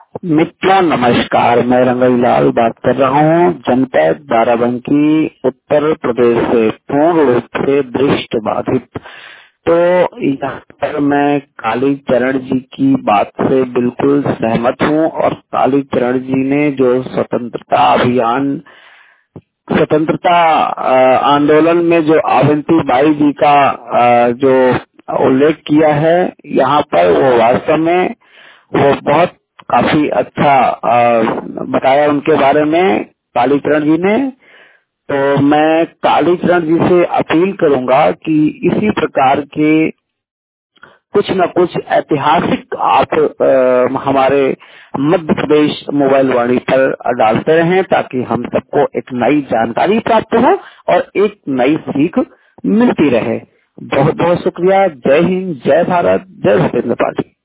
मित्रों नमस्कार, मैं रंगईलाल बात कर रहा हूँ जनपद बाराबंकी उत्तर प्रदेश से, पूर्ण रूप से दृष्टि बाधित। तो यहाँ पर मैं काली चरण जी की बात से बिल्कुल सहमत हूँ और काली चरण जी ने जो स्वतंत्रता आंदोलन में जो अवंती बाई जी का जो उल्लेख किया है यहाँ पर, वो वास्तव में वो बहुत काफी अच्छा बताया उनके बारे में कालीचरण जी ने। तो मैं कालीचरण जी से अपील करूंगा कि इसी प्रकार के कुछ न कुछ ऐतिहासिक आप हमारे मध्य प्रदेश मोबाइल वाणी पर डालते रहें, ताकि हम सबको एक नई जानकारी प्राप्त हो और एक नई सीख मिलती रहे। बहुत बहुत शुक्रिया। जय हिंद, जय भारत, जय भूपेंद्र पाटिल।